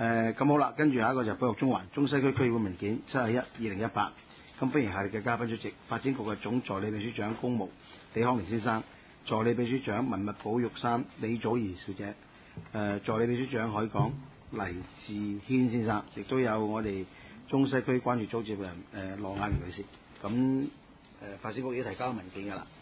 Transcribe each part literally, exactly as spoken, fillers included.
誒咁好啦，跟住下一個就保育中環中西區區議會文件七十一二零一八。咁歡迎下列嘅嘉賓出席，發展局嘅總助理秘書長公務李康年先生，助理秘書長文物保育三李祖兒小姐，誒、呃、助理秘書長海港黎志軒先生，亦都有我哋中西區關注組接人誒羅亞玲女士。咁誒、呃、發展局已經提交文件㗎啦。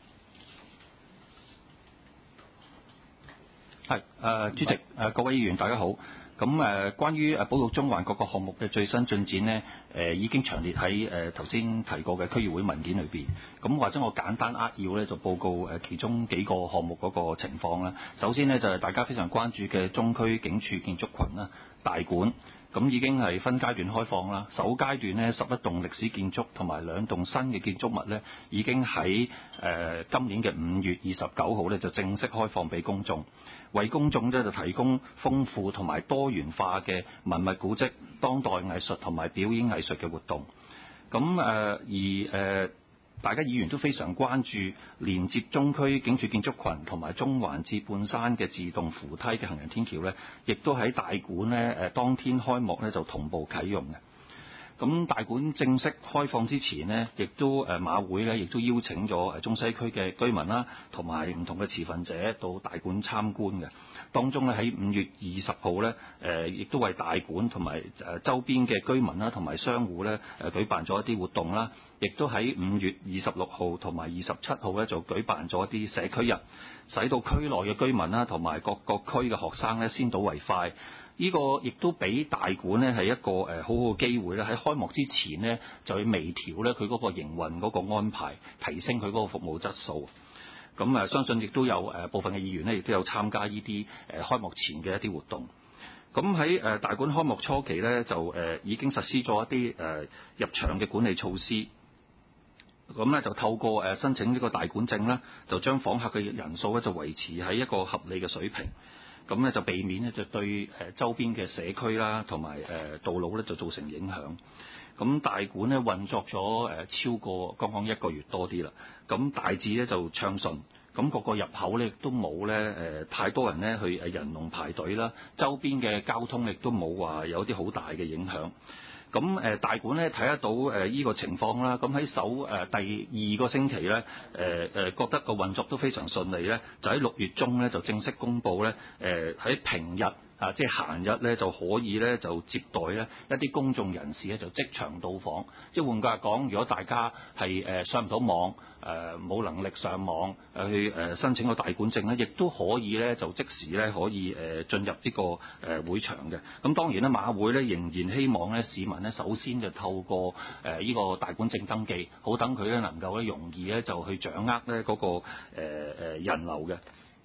係誒、呃、主席誒、呃、各位議員大家好。咁誒、呃，關於誒保育中環各個項目嘅最新進展呢，誒、呃、已經詳列喺誒頭先提過嘅區議會文件裏邊。咁或者我簡單扼要咧，就報告誒其中幾個項目嗰個情況啦。首先呢，就係、是、大家非常關注嘅中區警署建築群啦，大館。咁已經係分階段開放啦。首階段呢，十一棟歷史建築同埋兩棟新嘅建築物呢，已經喺誒、呃、今年嘅五月二十九號呢，就正式開放俾公眾。為公眾咧就提供豐富同埋多元化嘅文物古蹟、當代藝術同埋表演藝術嘅活動。咁誒、呃、而誒、呃、大家議員都非常關注連接中區警署建築群同埋中環至半山嘅自動扶梯嘅行人天橋呢，亦都喺大館呢誒當天開幕呢就同步啟用嘅。咁大館正式開放之前呢，亦都誒馬會咧，亦都邀請咗誒中西區嘅居民啦，同埋唔同嘅持份者到大館參觀嘅。當中咧喺五月二十號咧，誒亦都為大館同埋誒周邊嘅居民啦，同埋商戶咧誒舉辦咗一啲活動啦。亦都喺五月二十六號同埋二十七號咧，就舉辦咗一啲社區日，使到區內嘅居民啦，同埋各個區嘅學生咧，先睹為快。呢個亦都俾大館呢係一個誒好好嘅機會咧，喺開幕之前呢，就去微調咧佢嗰個營運嗰個安排，提升佢嗰個服務質素。咁誒相信亦都有誒部分嘅議員呢，亦都有參加呢啲誒開幕前嘅一啲活動。咁喺誒大館開幕初期呢，就誒已經實施咗一啲誒入場嘅管理措施。咁咧就透過誒申請呢個大館證啦，就將訪客嘅人數咧就維持喺一個合理嘅水平。咁咧就避免咧就對誒周邊嘅社區啦，同埋誒道路咧就造成影響。咁大館咧運作咗誒超過剛剛一個月多啲啦，咁大致咧就暢順。咁個個入口咧亦都冇咧誒太多人咧去誒人龍排隊啦，周邊嘅交通亦都冇話有啲好大嘅影響。咁誒大館咧睇得到誒依個情況啦，咁喺首誒第二個星期咧誒誒覺得個運作都非常順利咧，就喺六月中咧就正式公佈咧誒喺平日啊即係閒日咧就可以咧就接待咧一啲公眾人士咧就即場到訪，即係換句話講，如果大家係誒上唔到網誒冇能力上網誒去誒申請個大館證咧，亦都可以咧就即時咧可以誒進入呢個誒會場嘅。咁當然咧馬會咧仍然希望咧市民咧首先就透過誒呢個大館證登記，好等佢咧能夠咧容易咧就去掌握咧嗰個誒誒人流嘅。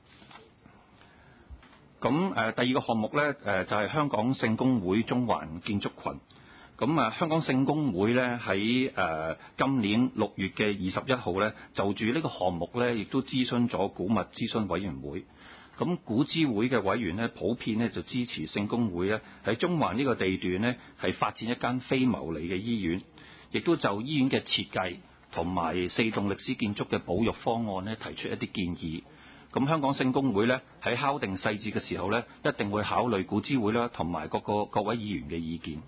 咁誒第二個項目咧誒就係香港聖公會中環建築群。咁啊香港聖公會咧喺誒今年六月嘅二十一號咧就住呢個項目咧亦都諮詢咗古物諮詢委員會。咁古諮會嘅委員咧普遍咧就支持聖公會咧喺中環呢個地段咧係發展一間非牟利嘅醫院，亦都就醫院嘅設計同埋四棟歷史建築嘅保育方案咧提出一啲建議。咁香港聖公會咧喺敲定細節嘅時候咧，一定會考慮古諮會啦同埋各個各位議員嘅意見。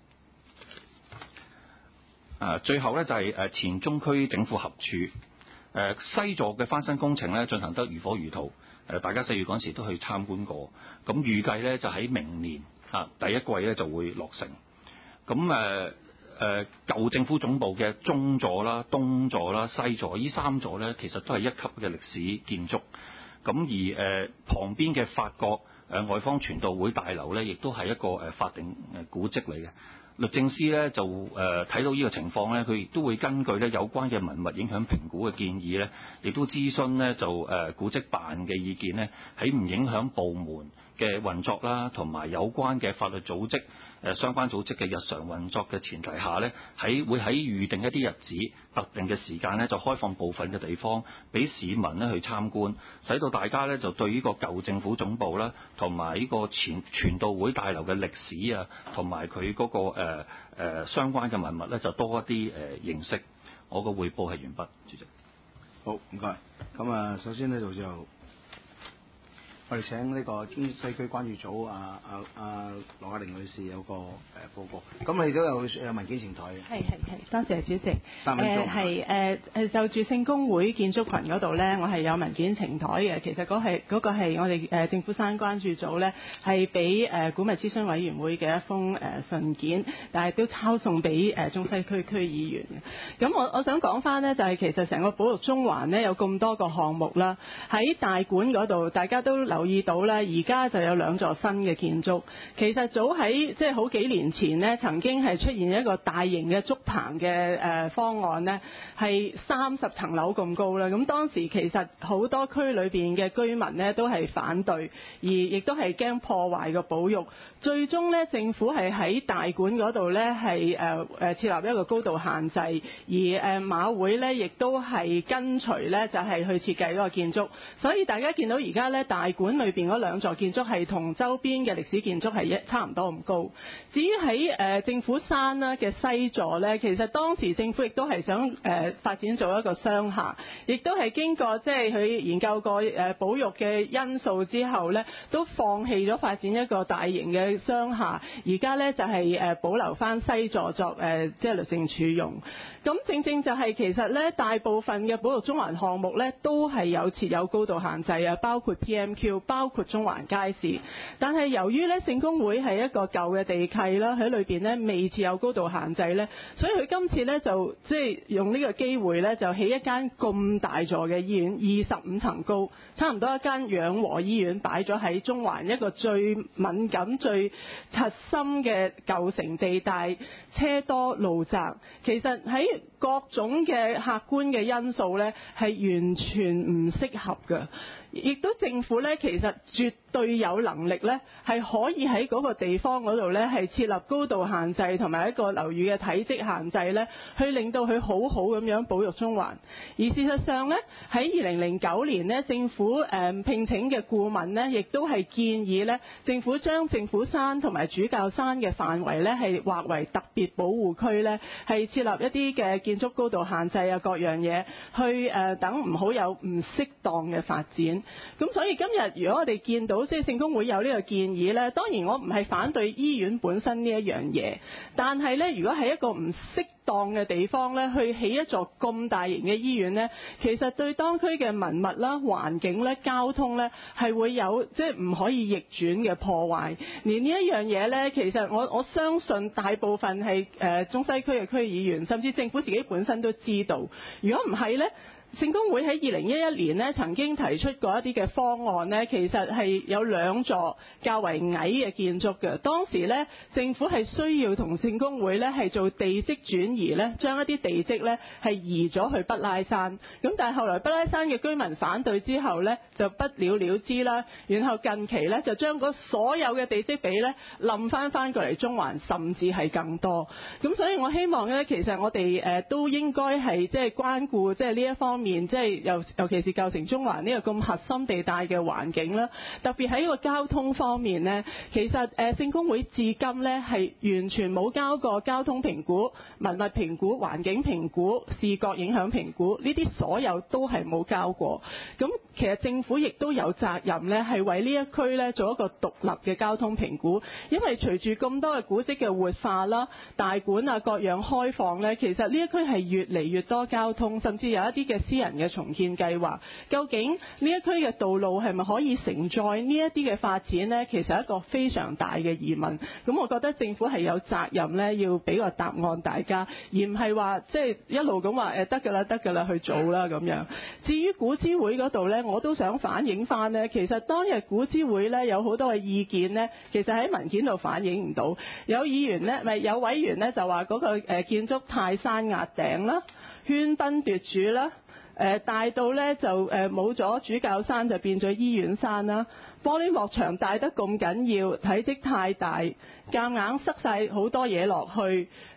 誒最後咧就係誒前中區整復合署誒西座嘅翻新工程咧進行得如火如荼，誒大家四月嗰陣時都去參觀過，咁預計咧就喺明年嚇第一季咧就會落成。咁誒誒舊政府總部嘅中座啦、東座啦、西座，呢三座咧其實都係一級嘅歷史建築。咁而誒、呃、旁邊嘅法國誒、呃、外方傳道會大樓咧，亦都係一個誒、呃、法定誒古蹟嚟嘅。律政司咧就誒睇、呃、到呢個情況咧，佢亦都會根據咧有關嘅文物影響評估嘅建議咧，亦都諮詢咧就誒、呃、古蹟辦嘅意見咧，喺唔影響部門嘅運作啦，同埋有關嘅法律組織誒、呃、相關組織嘅日常運作嘅前提下咧，喺會喺預定一啲日子、特定嘅時間咧，就開放部分嘅地方俾市民咧去參觀，使到大家咧就對呢個舊政府總部啦，同埋呢個前傳道會大樓嘅歷史啊，同埋佢嗰個誒、呃呃、相關嘅文物咧，就多一啲誒、呃、認識。我個彙報係完畢，主席。 好，唔該。咁啊，首先呢度就我哋請呢個中西區關注組啊啊啊羅雅玲女士有個誒、呃、報告。咁你都有有文件呈台嘅。 係係係，多謝主席。 三分鐘。 誒係誒誒就住聖公會建築群嗰度咧，我係有文件呈台嘅。其實嗰係嗰個係我哋誒政府山關注組咧，係俾誒古物諮詢委員會嘅一封誒信件，但係都抄送俾誒中西區區議員嘅。咁我我想講翻呢，就係其實成個保育中環呢，有咁多個項目啦，喺大館嗰度大家都留意到啦，而家就有兩座新嘅建築。其實早喺即係好幾年前呢，曾經係出現一個大型嘅竹棚嘅誒方案呢，係三十層樓咁高啦。咁當時其實好多區裏邊嘅居民呢都係反對，而亦都係驚破壞個保育。最終呢，政府係喺大館嗰度呢，係誒誒設立一個高度限制，而誒馬會呢，亦都係跟隨呢，就係去設計嗰個建築。所以大家見到而家呢，大館裏邊嗰兩座建築係同周邊嘅歷史建築係一差唔多咁高。至於喺誒政府山啦嘅西座呢，其實當時政府亦都係想誒發展做一個商廈，亦都係經過即係佢研究過誒保育嘅因素之後呢，都放棄咗發展一個大型嘅商廈，而家呢，就係誒保留翻西座作誒即係律政處用。咁正正就係其實呢，大部分嘅保育中環項目呢，都係有設有高度限制啊，包括 P M Q， 包括中環街市。但係由於呢，聖公會係一個舊嘅地契啦，喺裏邊呢未設有高度限制呢，所以佢今次呢，就即係用呢個機會呢，就起一間咁大座嘅醫院，二十五層高，差唔多一間養和醫院擺咗喺中環一個最敏感、最核心嘅舊城地帶，車多路窄。其實喺各種嘅客觀嘅因素呢，係完全唔適合嘅。亦都政府呢，其實絕對有能力呢，係可以喺嗰個地方嗰度呢，係設立高度限制同埋一個樓宇嘅體積限制呢，去令到佢好好咁樣保育中環。而事實上呢，喺二零零九年呢，政府誒聘請嘅顧問呢，亦都係建議呢，政府將政府山同埋主教山嘅範圍呢，係劃為特別保護區呢，係設立一啲嘅建築高度限制啊，各樣嘢去誒等唔好有唔適當嘅發展。咁所以今日如果我哋見到即係聖公會有呢個建議呢，當然我唔係反對醫院本身呢一樣嘢，但係呢，如果係一個唔適當嘅地方呢，去起一座咁大型嘅醫院呢，其實對當區嘅文物啦、環境咧、交通呢，係會有即係唔可以逆轉嘅破壞。連呢一樣嘢呢，其實我我相信大部分係誒、呃、中西區嘅區議員，甚至政府自己本身都知道。如果唔係呢，聖公會喺二零一一年呢曾經提出過一啲嘅方案呢，其實係有兩座較為矮嘅建築嘅。當時呢，政府係需要同聖公會呢係做地積轉移呢，將一啲地積呢係移咗去北拉山。咁但係後來北拉山嘅居民反對之後呢，就不了了之啦。然後近期呢，就將嗰所有嘅地積比呢冧翻翻過嚟中環，甚至係更多。咁所以我希望呢，其實我哋誒都應該係即係關顧即係呢一方面。即係尤尤其是舊城中環呢個咁核心地帶嘅環境啦，特別喺個交通方面呢，其實誒聖公會至今呢係完全冇交過交通評估、文物評估、環境評估、視覺影響評估，呢啲所有都係冇交過。咁其實政府亦都有責任呢，係為呢一區呢做一個獨立嘅交通評估，因為隨住咁多嘅古蹟嘅活化啦、大館啊各樣開放呢，其實呢一區係越嚟越多交通，甚至有一啲嘅私人嘅重建計劃，究竟呢一區嘅道路係咪可以承載呢一啲嘅發展呢？其實係一個非常大嘅疑問。咁我覺得政府係有責任呢，要俾個答案大家，而唔係話即係一路咁話誒得㗎啦，得㗎啦去做啦咁樣。至於古諮會嗰度呢，我都想反映翻呢，其實當日古諮會呢有好多嘅意見呢，其實喺文件度反映唔到。有議員呢，咪有委員呢，就話嗰個誒建築泰山壓頂啦，喧賓奪主啦。誒大到咧就誒冇咗主教山就變咗醫院山啦，玻璃幕牆大得咁緊要，體積太大，夾硬塞晒好多嘢落去，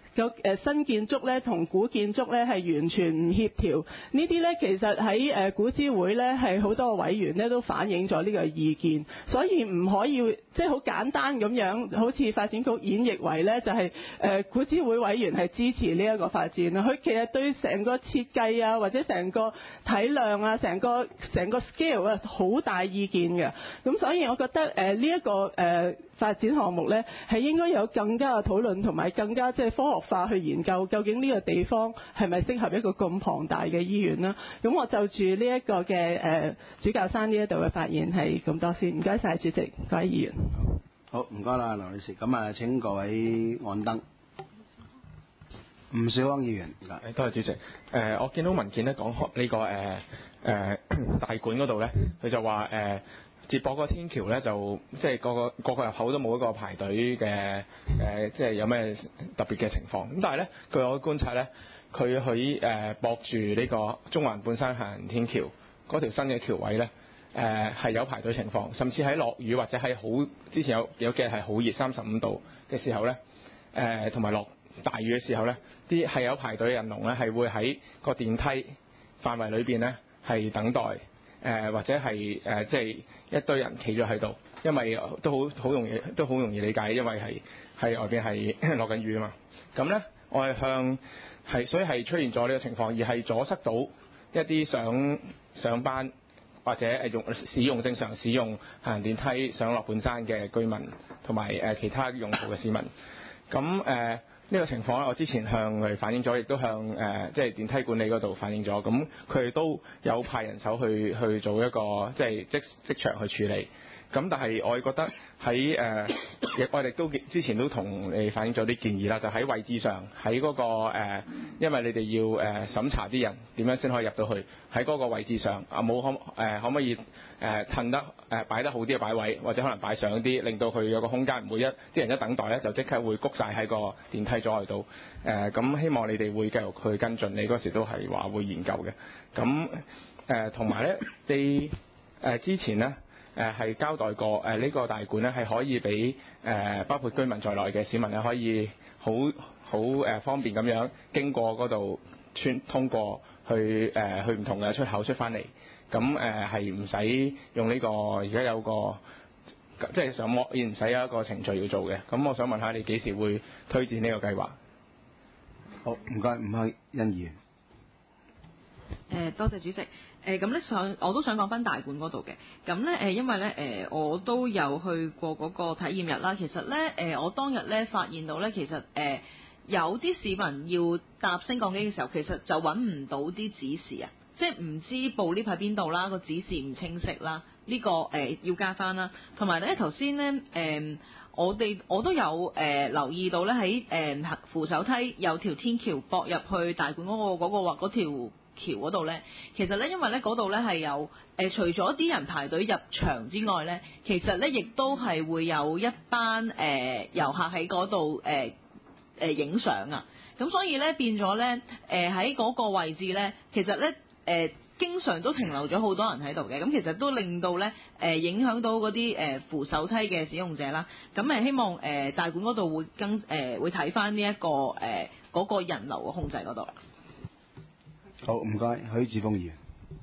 個誒新建築咧同古建築咧係完全唔協調。呢啲咧其實喺誒古諮會咧係好多委員咧都反映咗呢個意見，所以唔可以即係好簡單咁樣，好似發展局演繹為咧就係誒古諮會委員係支持呢一個發展啦。佢其實對成個設計啊或者成個體量啊成個成個 scale 啊好大意見嘅。咁所以我覺得誒呢一個誒、呃、發展項目咧係應該有更加嘅討論同埋更加即係科學化去研究究竟呢個地方係咪適合一個咁龐大嘅醫院啦。咁我就住呢一個嘅誒、呃、主教山呢一度嘅發言係咁多先，唔該晒主席各位議員。 好，唔該啦，劉女士。咁啊，請各位按燈。吳小安議員， 誒，多謝主席。誒、呃，我見到文件咧講開呢個誒誒、呃呃、大館嗰度咧，佢就話誒、呃、接駁個天橋咧就即係個個個個入口都冇一個排隊嘅誒，即係有咩特別嘅情況。咁但係咧，據我觀察咧，佢喺誒駁住呢個中環半山行人天橋嗰條新嘅橋位咧，誒、呃、係有排隊情況，甚至喺落雨或者喺好之前有有幾日係好熱三十五度嘅時候咧，誒同埋落大雨嘅時候咧，啲係有排隊嘅人龍咧，係會喺個電梯範圍裏邊咧係等待，誒、呃、或者係誒即係一堆人企咗喺度，因為都好好容易都好容易理解，因為係係外邊係落緊雨啊嘛。咁咧，我係向係所以係出現咗呢個情況，而係阻塞到一啲想上班或者誒用使用正常使用行人電梯上落半山嘅居民，同埋誒其他用途嘅市民。咁誒。呃呢個情況咧，我之前向佢反映咗，亦都向誒即係電梯管理嗰度反映咗。咁佢哋都有派人手去去做一個即係即即場去處理。咁但係我覺得喺誒、呃，我哋都之前都同你反映咗啲建議啦，就喺位置上，喺嗰、那個、呃、因為你哋要誒、呃、審查啲人點樣先可以入到去，喺嗰個位置上啊冇可誒、呃、可唔可以誒褪、呃、得誒、呃、擺得好啲嘅擺位，或者可能擺上啲，令到佢有個空間，唔會一啲人一等待咧就即刻會谷晒喺個電梯阻礙度。誒、呃、咁希望你哋會繼續去跟進，你嗰時都係話會研究嘅。咁誒同埋咧，你誒、呃、之前咧。誒係、呃、交代過誒呢、呃這個大館咧係可以俾誒、呃、包括居民在內嘅市民咧可以好好誒方便咁樣經過嗰度穿通過去誒、呃、去唔同嘅出口出翻嚟。咁誒係唔使用呢、這個而家有個即係上網而唔使有一個程序要做嘅。咁我想問下你幾時會推薦呢個計劃？ 好，唔該，唔該，欣議員。 誒、呃、多謝主席。誒咁咧想我都想講翻大館嗰度嘅。咁咧誒因為咧誒、呃、我都有去過嗰個體驗日啦。其實咧誒、呃、我當日咧發現到咧其實誒、呃、有啲市民要搭升降機嘅時候，其實就揾唔到啲指示啊，即係唔知部 lift 喺邊度啦，個指示唔清晰啦。呢、這個誒、呃、要加翻啦。同埋咧頭先咧誒我哋我都有誒、呃、留意到咧喺誒扶手梯有條天橋駁入去大館嗰、那個嗰、那個或嗰條橋嗰度呢，其實呢，因為呢嗰度呢係有誒、呃，除咗啲人排隊入場之外呢，其實呢亦都係會有一班誒、呃、遊客喺嗰度誒誒影相啊。咁所以呢，變咗呢，誒喺嗰個位置呢，其實呢，誒、呃、經常都停留咗好多人喺度嘅。咁其實都令到呢，誒、呃、影響到嗰啲誒扶手梯嘅使用者啦。咁誒希望誒、呃、大館嗰度會跟誒、呃、會睇翻呢一個誒嗰、呃嗰個人流嘅控制嗰度。 好，唔該，許智峰議員。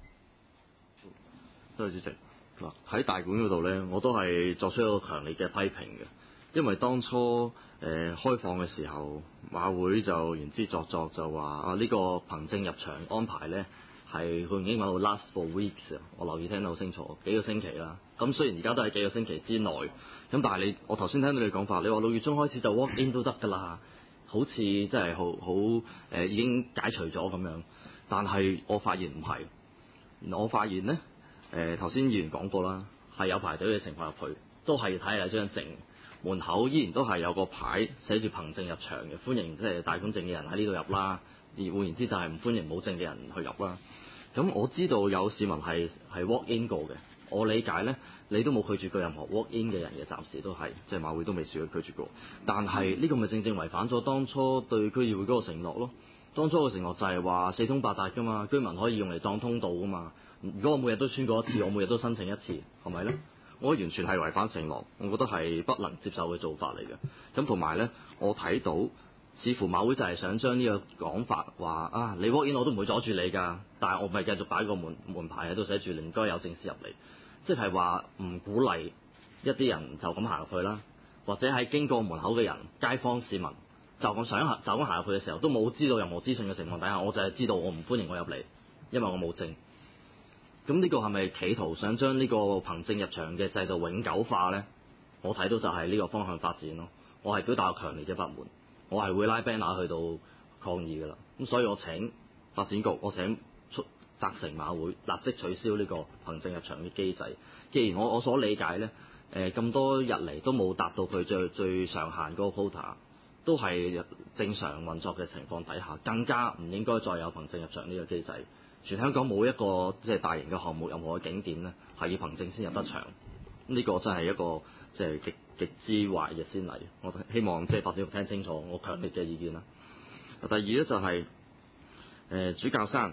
多謝主席。嗱，喺大館嗰度呢，我都係作出一個強烈嘅批評嘅，因為當初誒、呃、開放嘅時候，馬會就言之鑿鑿就話啊呢、這個憑證入場安排呢係佢用英文會 last for weeks，我留意聽得好清楚，幾個星期啦。咁雖然而家都係幾個星期之內，咁但係你我頭先聽到你講法，你話六月中開始就 walk in 都得㗎啦，好似真係好好誒、呃、已經解除咗咁樣。但係我發現唔係，我發現呢，誒頭先議員講過啦，係有排隊嘅情況入去，都係睇下張證，門口依然都係有個牌寫住憑證入場嘅，歡迎即係帶本證嘅人喺呢度入啦。而換言之就係唔歡迎冇證嘅人去入啦。咁我知道有市民係係 walk in 過嘅，我理解呢，你都冇拒絕過任何 walk in 嘅人嘅，暫時都係即係馬會都未試過拒絕過。但係呢個咪正正違反咗當初對區議會嗰個承諾咯。當初嘅承諾就係話四通八達㗎嘛，居民可以用嚟當通道㗎嘛。如果我每日都穿過一次，我每日都申請一次，係咪呢？我完全係違反承諾，我覺得係不能接受嘅做法嚟嘅。咁同埋呢，我睇到似乎馬會就係想將呢個講法話啊，你 walk in 我都唔會阻住你㗎，但係我咪繼續擺個門門牌喺度寫住你唔該有正式入嚟，即係話唔鼓勵一啲人就咁行入去啦，或者喺經過門口嘅人、街坊市民就咁想行就咁行入去嘅時候，都冇知道任何資訊嘅情況底下，我就係知道我唔歡迎我入嚟，因為我冇證。咁呢個係咪企圖想將呢個憑證入場嘅制度永久化呢？我睇到就係呢個方向發展咯。我係表達強烈嘅不滿，我係會拉 banner 去到抗議㗎啦。咁所以我請發展局，我請出責成馬會立即取消呢個憑證入場嘅機制。既然我我所理解呢，誒、呃、咁多日嚟都冇達到佢最最上限嗰個 quota，都係正常運作嘅情況底下，更加唔應該再有憑證入場呢個機制。全香港冇一個即係大型嘅項目，任何嘅景點呢係要憑證先入得場。呢、這個真係一個即係極極之壞嘅先例。我希望即係發展局聽清楚我強烈嘅意見啦。第二咧就係、是、誒、呃、主教山。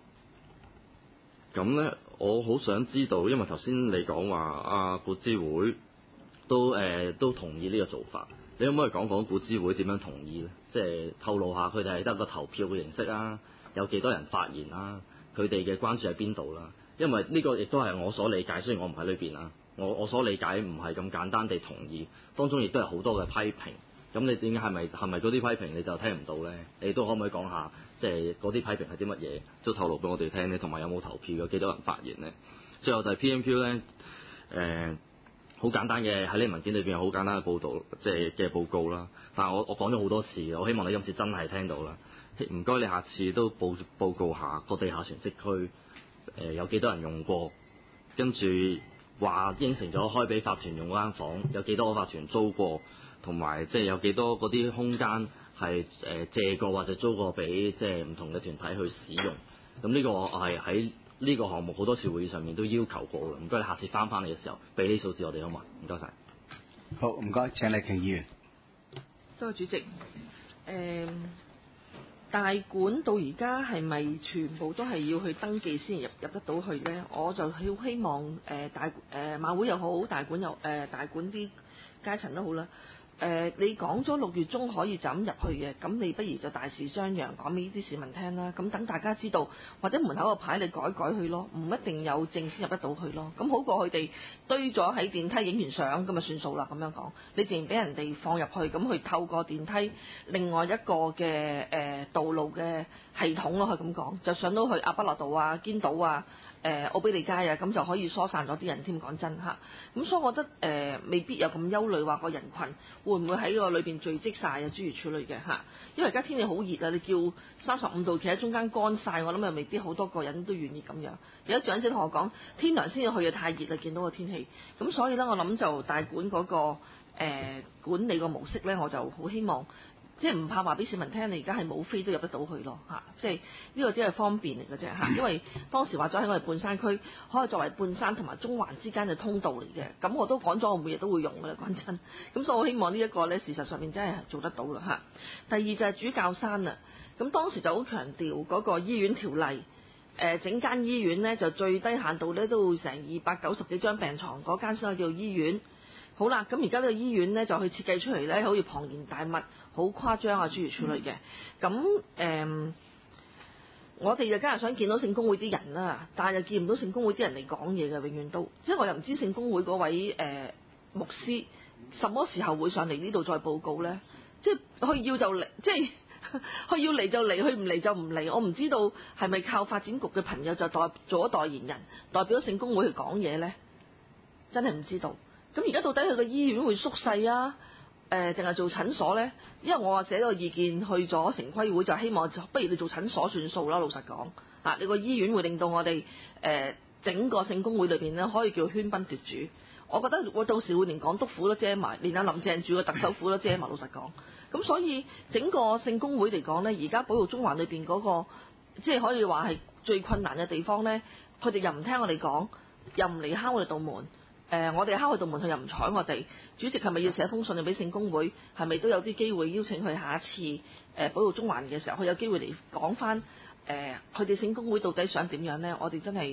咁咧，我好想知道，因為頭先你講話啊，古諮會都誒、呃、都同意呢個做法，你可唔可以講講古諮會點樣同意咧？即係透露下佢哋係得個投票嘅形式啊，有幾多人發言啊？佢哋嘅關注喺邊度啦？因為呢個亦都係我所理解，雖然我唔喺裏邊啊，我我所理解唔係咁簡單地同意，當中亦都有好多嘅批評。咁你點解係咪係咪嗰啲批評你就聽唔到咧？你都可唔可以講下，即係嗰啲批評係啲乜嘢，都透露俾我哋聽咧？同埋有冇投票，有幾多人發言咧？最後就係 P M Q 咧，誒、呃、好簡單嘅喺呢文件裏邊有好簡單嘅報導，即係嘅報告啦。但係我我講咗好多次，我希望你今次真係聽到啦。唔該，你下次都報報告下個地下船式區誒、呃、有幾多人用過，跟住話應承咗開俾法團用嗰間房，有幾多個法團租過，同埋即係有幾多嗰啲空間係誒、呃、借過或者租過俾即係唔同嘅團體去使用。咁呢個我係喺呢個項目好多次會議上面都要求過嘅。唔該，你下次翻返嚟嘅時候俾啲數字我哋好嘛？唔該晒。 好，唔該，請李瓊議員。 多謝主席。誒、嗯。大館到而家係咪全部都係要去登記先入入得到去呢？我就好希望誒、呃、大誒、呃、馬會又好，大館又誒、呃、大館啲階層都好啦。誒、呃，你講咗六月中可以就咁入去嘅，咁你不如就大肆張揚講俾呢啲市民聽啦。咁等大家知道，或者門口個牌你改改去咯，唔一定有證先入得到去咯。咁好過佢哋堆咗喺電梯影完相咁就算數啦。咁樣講，你自然俾人哋放入去，咁去透過電梯另外一個嘅誒、呃、道路嘅系統咯，可以咁講，就上到去亞畢諾道啊、堅道啊、誒奧比利街啊，咁就可以疏散咗啲人添。講真嚇，咁所以我覺得誒、呃、未必有咁憂慮話個人群會唔會喺個裏邊聚積晒啊，諸如此類嘅嚇。因為而家天氣好熱啊，你叫三十五度企喺中間乾晒，我諗又未必好多個人都願意咁樣。有啲長者同我講，天涼先至去啊，太熱啦，見到個天氣。咁所以咧，我諗就大館嗰、那個誒、呃、管理個模式咧，我就好希望。即係唔怕話俾市民聽，你而家係冇飛都入得到去咯嚇，即係呢個只係方便嚟嘅啫嚇。因為當時話咗喺我哋半山區，可以作為半山同埋中環之間嘅通道嚟嘅，咁我都講咗，我每日都會用㗎啦，講真。咁所以我希望呢一個咧，事實上面真係做得到啦嚇。第二就係主教山啊，咁當時就好強調嗰個醫院條例，誒、呃、整間醫院咧就最低限度咧都會成二百九十幾張病床，嗰間先可以叫醫院。好啦，咁而家呢個醫院咧就去設計出嚟咧，好似龐然大物，好誇張啊，諸如此類嘅。咁誒、嗯，我哋就梗係想見到聖公會啲人啦，但係又見唔到聖公會啲人嚟講嘢嘅，永遠都，即係我又唔知聖公會嗰位誒、呃、牧師，什麼時候會上嚟呢度再報告咧？即係佢要就嚟，即係佢要嚟就嚟，佢唔嚟就唔嚟。我唔知道係咪靠發展局嘅朋友就代做咗代言人，代表聖公會去講嘢咧？真係唔知道。咁而家到底佢個醫院會縮細啊？誒、呃，定係做診所咧？因為我話寫咗個意見去咗城規會，就希望就不如你做診所算數啦。老實講，嚇、啊、你個醫院會令到我哋誒、呃、整個聖公會裏邊咧可以叫喧賓奪主。我覺得我到時會連港督府都遮埋，連阿林鄭住個特首府都遮埋。老實講，咁所以整個聖公會嚟講咧，而家保育中環裏邊嗰個即係可以話係最困難嘅地方咧，佢哋又唔聽我哋講，又唔嚟敲我哋道門。誒、呃，我哋敲佢道門，佢又唔睬我哋。主席係咪要寫封信俾聖公會？係咪都有啲機會邀請佢下一次誒、呃、保育中環嘅時候，佢有機會嚟講翻誒佢哋聖公會到底想點樣呢？我哋真係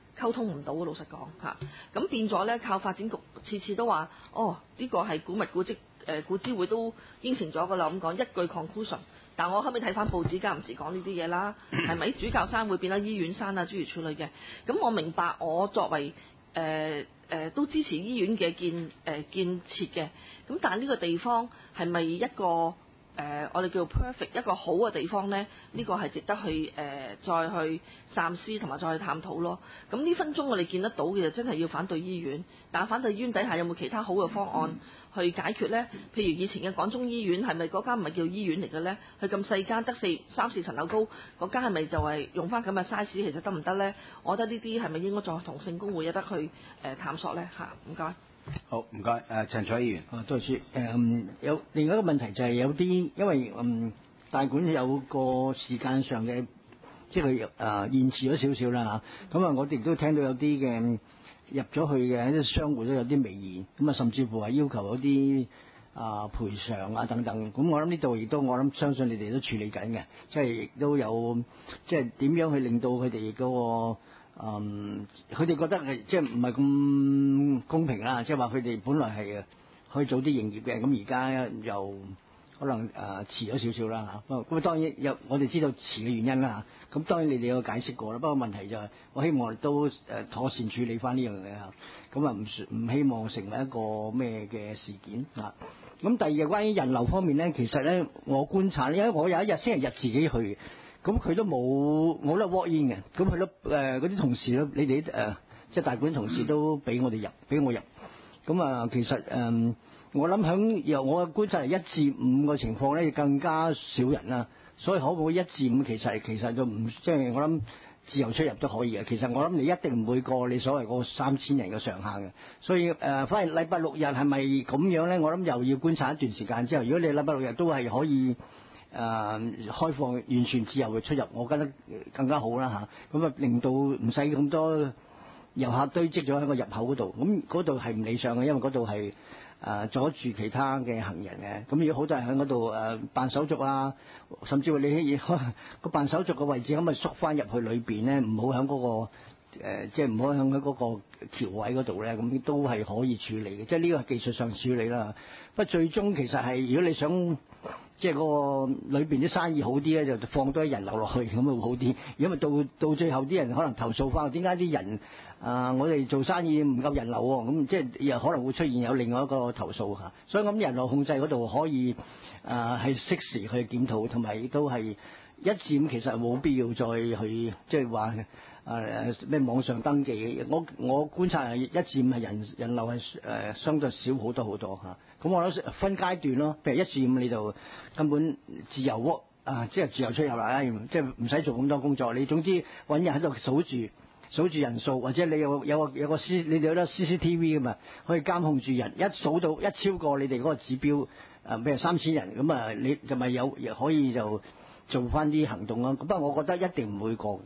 溝通唔到嘅，老實講嚇。咁變咗咧，靠發展局次次都話，哦呢、個係古物古蹟誒古諮會都應承咗㗎啦，咁講一句 conclusion。但我後尾睇翻報紙，間唔時講呢啲嘢啦，係咪主教山會變咗醫院山啊諸如此類嘅？咁我明白，我作為誒誒、呃呃、都支持醫院嘅建誒、呃、建設嘅，咁但係呢個地方係咪一個？誒、呃，我哋叫 perfect 一個好嘅地方呢，呢、呢個係值得去誒、呃、再去三思同埋再去探討咯。咁呢分鐘我哋見得到嘅就真係要反對醫院，但係反對醫院底下有冇其他好嘅方案去解決呢？譬如以前嘅港中醫院係咪嗰間唔係叫醫院嚟嘅呢？佢咁細間得四三四層樓高，嗰間係咪就係用翻咁嘅 size 其實得唔得呢？我覺得呢啲係咪應該再同聖公會有得去誒、呃、探索呢？嚇，唔該。 好，唔該。誒，陳彩議員。 啊，多謝。誒、嗯，有另外一個問題就係有啲，因為嗯大館有個時間上嘅，即係誒延遲咗少少啦嚇。咁啊，我哋都聽到有啲嘅入咗去嘅啲商戶都有啲微言，咁啊甚至乎係要求有啲啊賠償啊等等。咁我諗呢度亦都我諗相信你哋都處理緊嘅，即係亦都有即係點樣去令到佢哋嗰個。嗯，佢哋覺得係即係唔係咁公平啦，即係話佢哋本來係可以早啲營業嘅，咁而家又可能誒、呃、遲咗少少啦嚇。不過咁啊當然有我哋知道遲嘅原因啦嚇。咁當然你哋有解釋過啦，不過問題就係、是、我希望都誒妥善處理翻呢樣嘢嚇。咁啊唔唔希望成為一個咩嘅事件啊。咁第二個關於人流方面咧，其實咧我觀察，因為我有一日星期日自己去。咁佢都冇，我都 walk in 嘅。咁佢都誒嗰啲同事咧，你哋誒、呃、即係大館同事都俾我哋入，俾我入。咁啊，其實誒、呃，我諗響由我嘅觀察係一至五個情況咧，更加少人啦。所以可唔可以一至五其實其實就唔即係我諗自由出入都可以嘅。其實我諗你一定唔會過你所謂嗰三千人嘅上限嘅。所以誒、呃，反而禮拜六日係咪咁樣咧？我諗又要觀察一段時間之後，如果你禮拜六日都係可以。誒、呃、開放完全自由嘅出入，我覺得更加好啦嚇。咁啊，令到唔使咁多遊客堆積咗喺個入口嗰度，咁嗰度係唔理想嘅，因為嗰度係誒阻住其他嘅行人嘅。咁如果好多人喺嗰度誒辦手續啊，甚至乎你可能個辦手續嘅位置可唔可以縮翻入去裏邊咧？唔好喺嗰個。誒、呃，即係唔好喺喺嗰個橋位嗰度咧，咁都係可以處理嘅。即係呢個係技術上處理啦。不過最終其實係，如果你想即係嗰個裏邊啲生意好啲咧，就放多啲人流落去咁啊會好啲。如果咪到到最後啲人可能投訴翻，點解啲人啊、呃、我哋做生意唔夠人流喎？咁即係又可能會出現有另外一個投訴嚇。所以咁人流控制嗰度可以啊係適時去檢討，同埋都係一至五其實冇必要再去即係話。誒咩、呃、網上登記嘅，我我觀察係一至五係人人流係誒、呃、相對少好多好多嚇，咁、啊、我諗分階段咯，譬如一至五你就根本自由 work 啊，即係自由出入啦，即係唔使做咁多工作，你總之揾人喺度數住數住人數，或者你有有個有個 C 你哋有得 C C T V 㗎嘛，可以監控住人，一數到一超過你哋嗰個指標誒，譬、呃、如三千人咁啊，你就咪有可以就做翻啲行動咯。咁不過我覺得一定唔會過。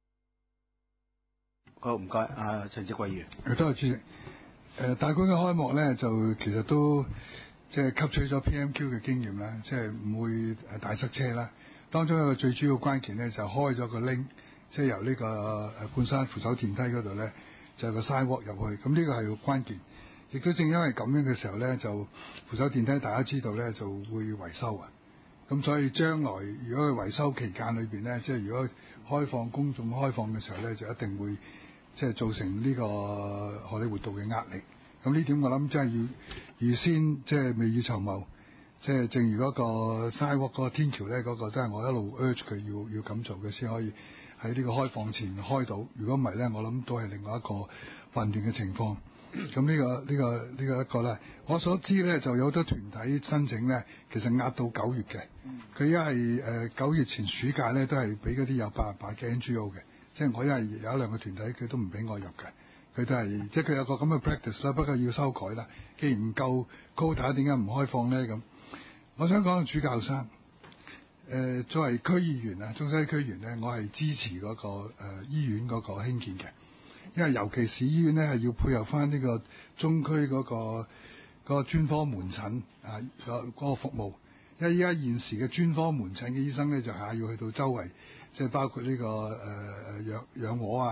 好，唔該，阿陳志貴議員。 誒，多謝主席。誒、呃，大館嘅開幕咧，就其實都即係吸取咗 P M Q 嘅經驗啦，即係唔會誒大塞車啦。當中一個最主要關鍵咧，就開咗個 link，即係由呢個誒半山扶手電梯嗰度咧，就有個 sidewalk 入去。咁呢個係個關鍵。亦都正因為咁樣嘅時候咧，就扶手電梯大家知道咧就會維修啊。咁所以將來如果佢維修期間裏邊咧，即係如果開放公眾開放嘅時候咧，就一定會。即係造成呢個荷里活道嘅壓力，咁呢點我諗真係要預先即係未雨綢繆，即係正如嗰個 sidewalk 嗰個天橋咧，嗰個都係我一路 urge 佢要要咁做嘅，先可以喺呢個開放前開到。如果唔係咧，我諗都係另外一個混亂嘅情況。咁呢個呢個呢個一個咧，我所知咧就有好多團體申請咧，其實壓到九月嘅。佢而家係誒九月前暑假咧，都係俾嗰啲有八十八嘅 N G O 嘅。即係我因為有一兩個團體佢都唔俾我入嘅，佢都係即係佢有個咁嘅 practice 啦，不過要修改啦。既然唔夠 quota，點解唔開放咧？咁我想講主教山，誒、呃、作為區議員啊，中西區議員咧，我係支持嗰、那個誒、呃、醫院嗰個興建嘅，因為尤其是醫院咧係要配合翻呢個中區嗰、那個嗰、那個專科門診啊嗰、那個服務，因為依家現時嘅專科門診嘅醫生咧就係要去到周圍。即係包括呢、這個誒誒養養和啊，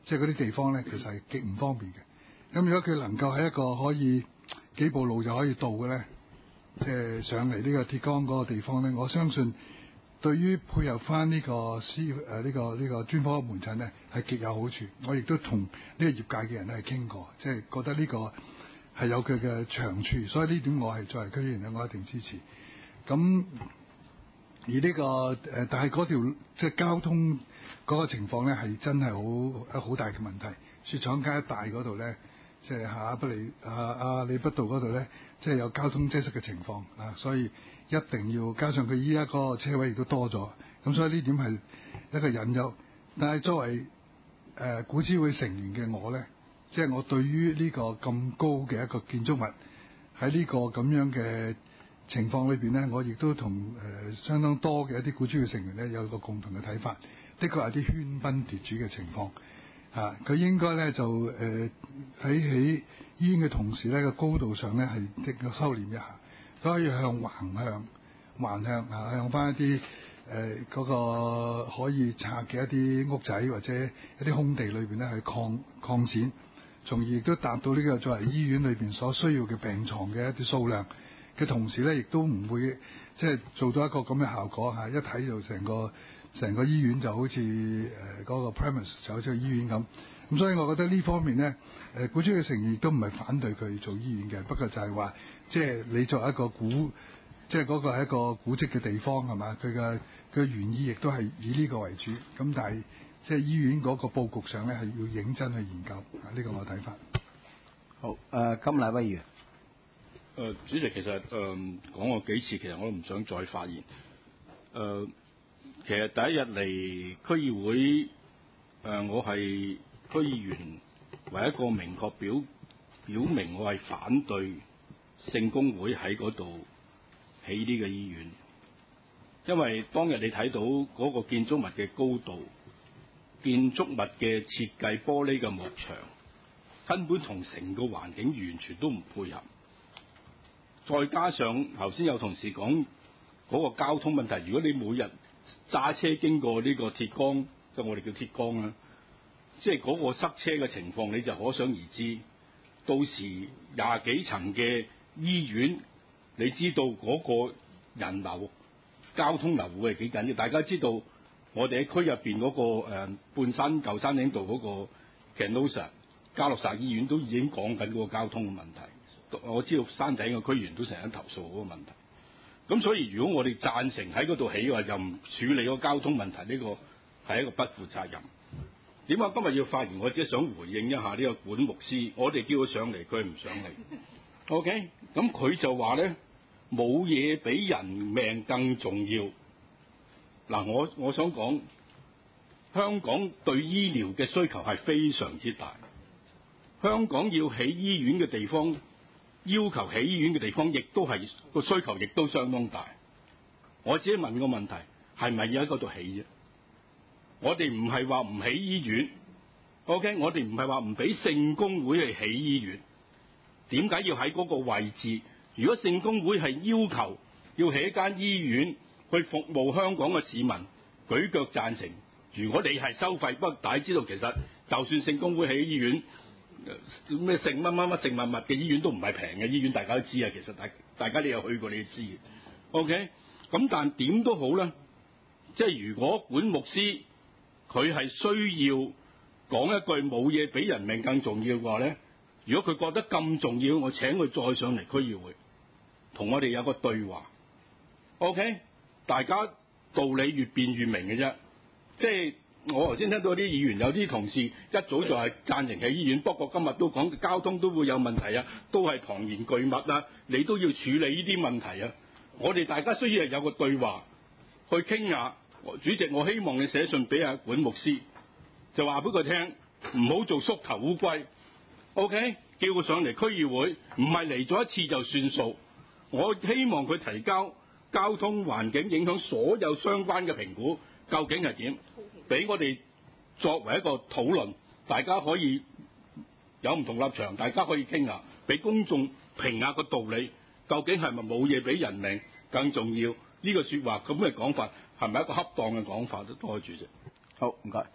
即係嗰啲地方咧，其實係極唔方便嘅。咁如果佢能夠喺一個可以幾步路就可以到嘅咧，即係上嚟呢個鐵崗嗰個地方咧，我相信對於配合翻呢個師誒呢個呢個專科門診咧係極有好處。我亦都同呢個業界嘅人咧係傾過，即係覺得呢個係有佢嘅長處，所以呢點我係作為區議員咧，我一定支持。咁而呢、這個誒、呃，但係嗰條即係交通嗰個情況咧，係真係好好大嘅問題。雪廠街一帶嗰度咧，即係下不利啊啊利北道嗰度咧，即係有交通擠塞嘅情況啊，所以一定要加上佢依家嗰個車位亦都多咗，咁所以呢點係一個隱憂。但係作為誒、呃、古諮會成員嘅我咧，即係我對於呢個咁高嘅一個建築物喺呢個咁樣嘅情況裏邊咧，我亦都同誒、呃、相當多嘅一啲古諮會成員咧有一個共同嘅睇法，的確係啲喧賓奪主嘅情況。啊！佢應該咧就誒喺喺醫院嘅同時咧個高度上咧係的要收斂一下，都可以向橫向橫向啊向翻一啲誒嗰個可以拆嘅一啲屋仔或者一啲空地裏邊咧去擴擴展，從而亦都達到呢個作為醫院裏邊所需要嘅病床嘅一啲數量嘅同時咧，亦都唔會即係做到一個咁嘅效果嚇、啊，一睇就成個。成個醫院就好似誒嗰個 premise 就好似個醫院咁，咁所以我覺得呢方面咧，誒古諮會成員亦都唔係反對佢做醫院嘅，不過就係話，即係你作為一個古，即係嗰個係一個古蹟嘅地方係嘛，佢嘅佢嘅原意亦都係以呢個為主，咁但係即係醫院嗰個佈局上咧係要認真去研究，啊呢、這個我睇法。 好，誒、呃、金乃威議員。誒、 呃、主席其實誒、呃、講過幾次，其實我都唔想再發言。誒、呃。其實第一日嚟區議會，誒、呃、我係區議員，為一個明確表表明我係反對聖公會喺嗰度起呢個醫院，因為當日你睇到嗰個建築物嘅高度、建築物嘅設計、玻璃嘅幕牆，根本同成個環境完全都唔配合。再加上頭先有同事講嗰個交通問題，如果你每日揸車經過呢個鐵崗，即係我哋叫鐵崗啦，即係嗰個塞車嘅情況，你就可想而知。到時廿幾層嘅醫院，你知道嗰個人流、交通流會係幾緊要？大家知道我哋喺區入邊嗰個誒、呃、半山舊山頂道嗰個 Canosa 嘉諾撒醫院都已經講緊嗰個交通嘅問題。我知道山頂嘅區員都成日投訴嗰個問題。咁所以如果我哋贊成喺嗰度起嘅話，又唔處理個交通問題，呢、這個係一個不負責任。點解今日要發言？我只係想回應一下呢個管牧師，我哋叫佢上嚟，佢唔上嚟。OK，咁佢就話咧冇嘢比人命更重要。嗱，我我想講香港對醫療嘅需求係非常之大。香港要起醫院嘅地方，要求起醫院嘅地方，亦都係個需求，亦都相當大。我只係問個問題，係咪要喺嗰度起啫？我哋唔係話唔起醫院 ，OK？ 我哋唔係話唔俾聖公會去起醫院。點解要喺嗰個位置？如果聖公會係要求要起一間醫院去服務香港嘅市民，舉腳贊成。如果你係收費，不過大家知道其實就算聖公會起醫院，咩聖乜乜乜聖物物嘅醫院都唔係平嘅醫院，大家都知啊。其實大大家你有去過，你知嘅。OK？咁但點都好啦，即係如果管牧師佢係需要講一句冇嘢比人命更重要嘅話咧，如果佢覺得咁重要，我請佢再上嚟區議會，同我哋有個對話。OK？大家道理越辯越明嘅啫。即係我頭先聽到啲議員有啲同事一早就係贊成起醫院，不過今日都講交通都會有問題啊，都係龐然巨物啊，你都要處理呢啲問題啊。我哋大家需要係有個對話去傾下。主席，我希望你寫信俾阿管牧師，就話俾佢聽，唔好做縮頭烏龜。OK， 叫佢上嚟區議會，唔係嚟咗一次就算數。我希望佢提交交通環境影響所有相關嘅評估，究竟係點，俾我哋作為一個討論，大家可以有唔同立場，大家可以傾下，俾公眾評下個道理，究竟係咪冇嘢比人命更重要？呢個説話咁嘅講法係咪一個恰當嘅講法？都多謝主席。 好，唔該。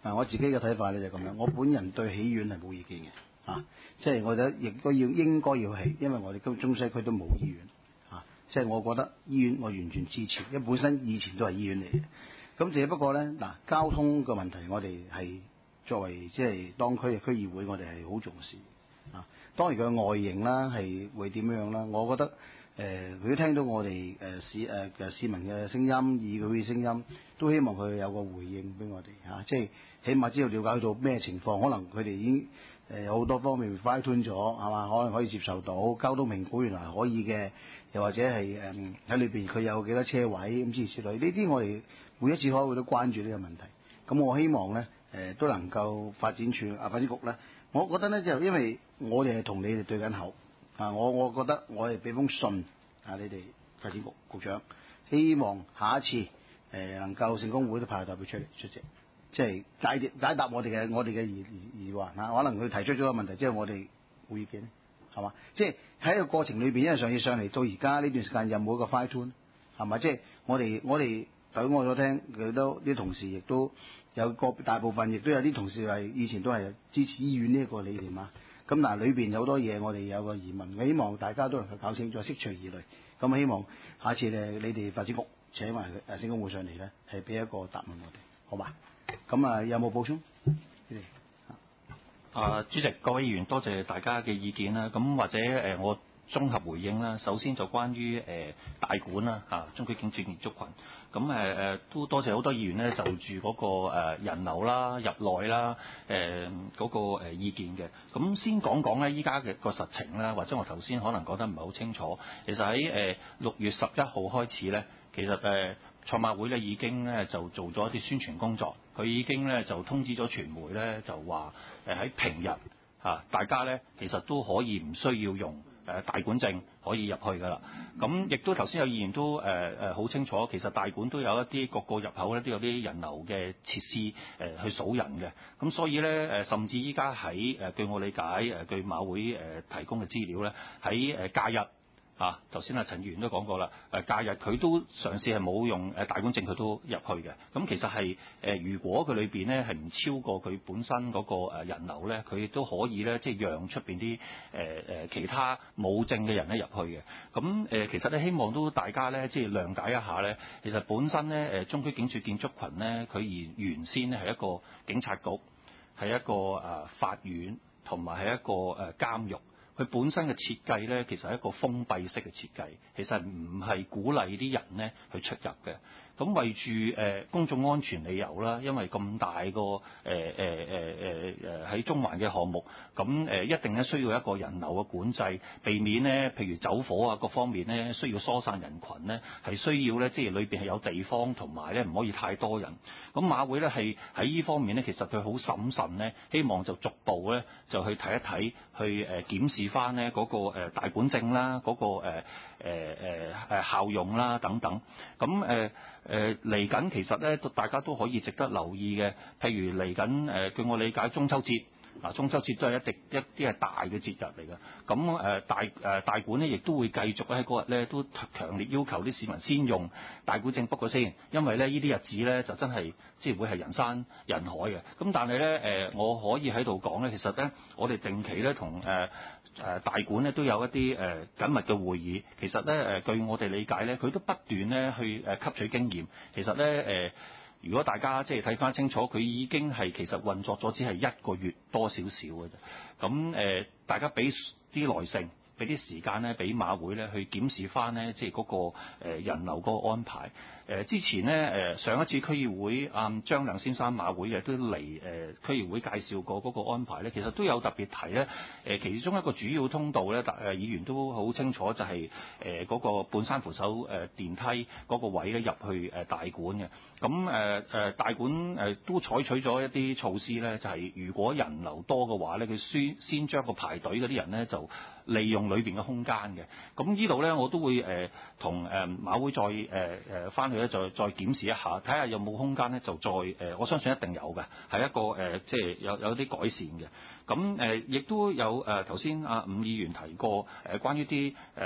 啊，我自己嘅睇法咧就咁樣，我本人對起院係冇意見嘅，啊，即係我覺得亦都要應該要起，因為我哋中中西區都冇醫院，啊，即係我覺得醫院我完全支持，因為本身以前都係醫院嚟嘅。咁只不過咧，嗱，交通嘅問題我哋係作為即係當區嘅區議會，我哋係好重視，啊，當然佢嘅外形啦係會點樣啦，我覺得。誒，佢都、呃、聽到我哋誒、呃、市誒嘅、呃、市民嘅聲音，議會嘅聲音，都希望佢有個回應俾我哋嚇、啊，即係起碼知道了解到咩情況，可能佢哋已經誒有好多方面 fine tune 咗，係嘛？可能可以接受到交通評估原來係可以嘅，又或者係誒喺裏邊佢有幾多車位咁之類之類，呢啲我哋每一次開會都關注呢個問題。咁我希望咧誒、呃、都能夠發展處啊發展局咧，我覺得咧就因為我哋係同你哋對緊口。啊！我我覺得我哋俾封信啊，你哋發展局局長，希望下一次誒、呃、能夠聖公會都派代表出嚟出席，即係解解答我哋嘅我哋嘅疑疑疑惑嚇。可能佢提出咗個問題，即係我哋冇意見咧，係嘛？即係喺個過程裏邊，因為上次上嚟到而家呢段時間有冇一個 fine tune 係咪？即係我哋我哋對我所聽，佢都啲同事亦都有個大部分，亦都有啲同事係以前都係支持醫院呢一個理念啊。咁嗱，裏邊有好多嘢，我哋有個疑問，希望大家都能夠搞清楚，釋除疑慮。咁希望下次咧，你哋發展局請埋誒聖公會上嚟咧，係俾一個答案我哋，好嘛？咁啊，有冇補充？你哋啊，主席、各位議員，多謝大家嘅意見啦。咁或者誒、呃，我綜合回應啦。首先就關於誒、呃、大館啦，嚇、啊、中區警署建築群。咁誒誒都多謝好多議員咧，就住嗰個誒人流啦、入內啦、誒嗰個誒意見嘅。咁先講講咧，依家嘅個實情啦，或者我頭先可能講得唔係好清楚。其實喺誒六月十一號開始咧，其實誒賽馬會咧已經咧就做咗一啲宣傳工作，佢已經咧就通知咗傳媒咧，就話誒喺平日嚇大家咧其實都可以唔需要用誒大館證可以入去㗎啦。咁亦都頭先有議員都誒誒好清楚，其實大館都有一啲各個入口咧都有啲人流嘅設施誒、呃、去數人嘅。咁所以咧誒、呃，甚至依家喺誒據我理解誒、呃、據馬會誒、呃、提供嘅資料咧，喺誒、呃、假日。啊，頭先阿陳議員都講過啦，誒、呃、假日佢都嘗試係冇用誒大館證，佢都入去嘅。咁其實係誒、呃，如果佢裏邊咧係唔超過佢本身嗰個人流咧，佢亦都可以咧即係讓出邊啲誒誒其他冇證嘅人咧入去嘅。咁誒、呃、其實咧希望都大家咧即係諒解一下咧，其實本身咧誒中區警署建築群咧，佢原原先咧係一個警察局，係一個誒、呃、法院，同埋係一個誒監獄。佢本身嘅設計咧，其實係一個封閉式嘅設計，其實唔係鼓勵啲人咧去出入嘅。咁為住誒、呃、公眾安全理由啦，因為咁大個誒誒誒誒誒喺中環嘅項目，咁誒、呃、一定咧需要一個人流嘅管制，避免咧譬如走火啊各方面咧需要疏散人群咧，係需要咧即係裏邊係有地方，同埋咧唔可以太多人。咁馬會咧係喺呢方面咧，其實佢好審慎咧，希望就逐步咧就去睇一睇，去誒檢視翻咧嗰個誒大館證啦，嗰、嗰個誒誒誒誒效用啦等等。咁誒。誒嚟緊其實咧，大家都可以值得留意嘅。譬如嚟緊誒，據我理解中秋節，嗱中秋節都係一啲一啲係大嘅節日嚟嘅。咁誒、呃、大誒、呃、大館咧，亦都會繼續喺嗰日咧，都強烈要求啲市民先用大館證 book 咗先，因為咧呢啲日子咧就真係即係會係人山人海嘅。咁但係咧誒，我可以喺度講咧，其實咧我哋定期咧同誒。誒、呃、大館咧都有一啲誒、呃、緊密嘅會議，其實咧誒、呃、據我哋理解咧，佢都不斷咧去誒吸取經驗。其實咧誒、呃，如果大家即係睇翻清楚，佢已經係其實運作咗只係一個月多少少嘅啫。咁誒、呃，大家俾啲耐性，俾啲時間咧，俾馬會咧去檢視翻咧，即係嗰個誒人流嗰個安排。誒、呃、之前咧誒上一次區議會阿、嗯、張亮先生馬會嘅都嚟誒、呃、區議會介紹過嗰個安排咧，其實都有特別提咧。誒、呃、其中一個主要通道咧，誒、呃、議員都好清楚，就係誒嗰個半山扶手誒、呃、電梯嗰個位咧入去誒、呃、大館嘅。咁誒誒大館誒、呃、都採取咗一啲措施咧，就係、是、如果人流多嘅話咧，佢先先將個排隊嗰啲人咧就利用裏邊嘅空間嘅。咁呢度咧我都會誒同誒馬會再誒誒翻去咧，再再檢視一下，睇下有冇空間咧，就再誒、呃，我相信一定有嘅，係一個誒、呃，即係有有啲改善嘅。咁誒，亦、呃、都有誒，頭先阿伍議員提過誒、呃，關於啲誒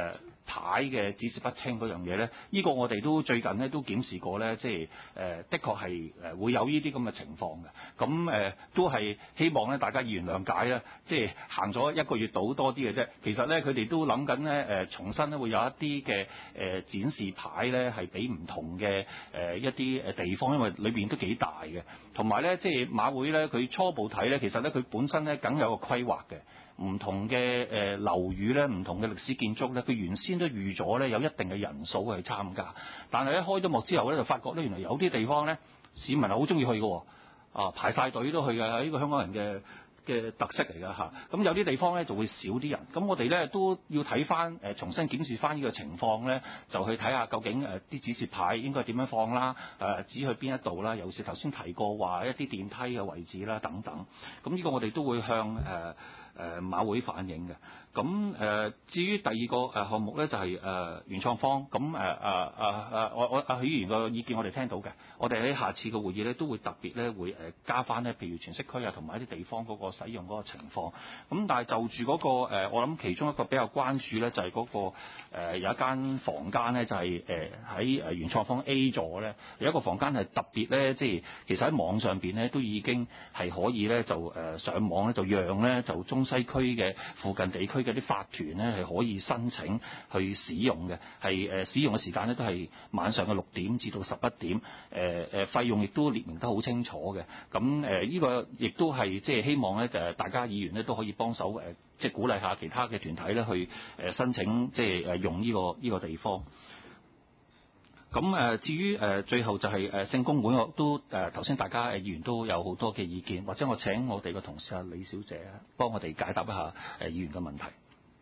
牌嘅指示不清嗰樣嘢咧，呢、呢個我哋都最近咧都檢視過咧，即係誒、呃、的確係誒會有呢啲咁嘅情況嘅。咁誒、呃、都係希望咧大家議員諒解啦，即係行咗一個月到多啲嘅啫。其實咧佢哋都諗緊咧誒重新咧會有一啲嘅誒展示牌咧係俾唔同嘅誒、呃、一啲誒地方，因為裏邊都幾大嘅。同埋咧即係馬會咧佢初步睇咧，其實咧佢本身咧梗有個規劃嘅。唔同嘅誒樓宇咧，唔同嘅歷史建築咧，佢原先都預咗咧有一定嘅人數去參加，但係咧開咗幕之後咧，就發覺咧原來有啲地方咧市民係好中意去嘅，啊排晒隊都去嘅，呢個香港人嘅嘅特色嚟㗎嚇。咁有啲地方咧就會少啲人，咁我哋咧都要睇翻誒重新檢視翻呢個情況咧，就去睇下究竟誒啲指示牌應該點樣放啦，誒指去邊一度啦，尤其是頭先提過話一啲電梯嘅位置啦等等。咁呢個我哋都會向誒。呃誒馬會反映嘅，咁誒、呃、至於第二個誒項目咧就係、是、誒、呃、原創方，咁誒誒誒誒我我阿許議員個意見我哋聽到嘅，我哋喺下次嘅會議咧都會特別咧會誒加翻咧，譬如詮釋區啊同埋一啲地方嗰個使用嗰個情況，咁但係就住嗰、那個、呃、我諗其中一個比較關注咧就係、是、嗰、那個、呃、有一間房間咧就係誒喺誒原創方 A 座咧有一個房間係特別咧，即係其實喺網上邊咧都已經係可以咧就誒、呃、上網咧就讓咧就中西區嘅附近地區嘅啲法團咧係可以申請去使用嘅，係誒使用嘅時間咧都係晚上嘅六點至到十一點，誒、呃、誒費用亦都列明得好清楚嘅。咁誒呢個亦都係即係希望咧就係大家議員咧都可以幫手誒，即係鼓勵下其他嘅團體咧去誒申請即係誒用呢個呢個地方。咁誒至於誒最後就係誒聖公會，我都誒頭先大家誒議員都有好多嘅意見，或者我請我哋嘅同事阿李小姐幫我哋解答一下誒議員嘅問題。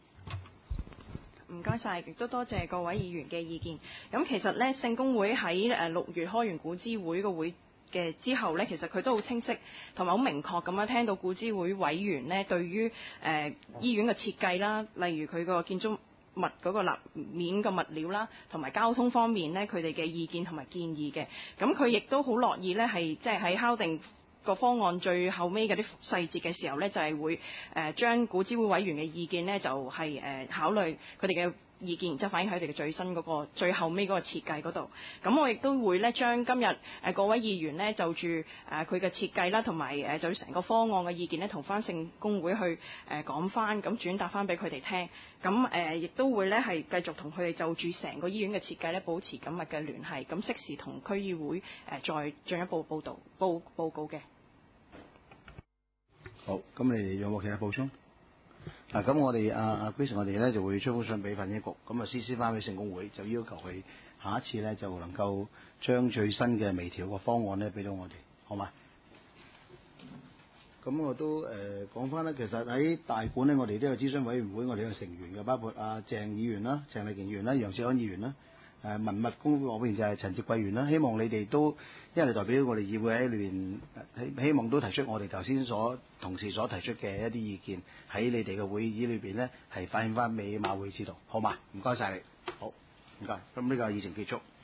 唔該晒，亦都多謝各位議員嘅意見。咁其實咧，聖公會喺誒六月開完古諮會個會嘅之後咧，其實佢都好清晰同埋好明確咁樣聽到古諮會委員咧對於誒、呃、醫院嘅設計啦，例如佢個建築物嗰個立面嘅物料啦，同埋交通方面咧，佢哋嘅意見同埋建議嘅。咁佢亦都好樂意咧，係即係喺敲定個方案最後尾嗰啲細節嘅時候咧，就係、是、會誒、呃、將古諮會委員嘅意見咧，就係、是、誒、呃、考慮佢哋嘅意見，然之後反映喺佢哋嘅最新嗰、那個最後尾嗰個設計嗰度。咁我亦都會咧將今日誒、呃、各位議員咧就住誒佢嘅設計啦，同埋誒就成個方案嘅意見咧，同翻聖公會去誒、呃、講翻，咁轉達翻俾佢哋聽。咁誒亦都會咧係繼續同佢哋就住成個醫院嘅設計咧保持緊密嘅聯繫，咁適時同區議會誒、呃、再進一步報導報報告嘅。 好，咁你哋有冇其他補充？嗱、啊，咁我哋阿阿 Chris，我哋咧就會出封信俾發展局，咁啊施施翻俾聖公會，就要求佢下一次咧就能夠將最新嘅微調個方案咧俾到我哋，好嘛？咁我都誒講翻咧，其實喺大館咧，我哋都有諮詢委員會，我哋有成員嘅，包括阿、啊、鄭議員啦、鄭麗瓊議員啦、楊兆安議員啦。誒文物工嗰邊就係陳捷貴員啦，希望你哋都，因為你代表我哋議會喺裏邊，希希望都提出我哋頭先所同事所提出嘅一啲意見，喺你哋嘅會議裏邊咧係反映翻俾馬會知道，好嘛？唔該晒你，好，唔該，咁呢個議程結束。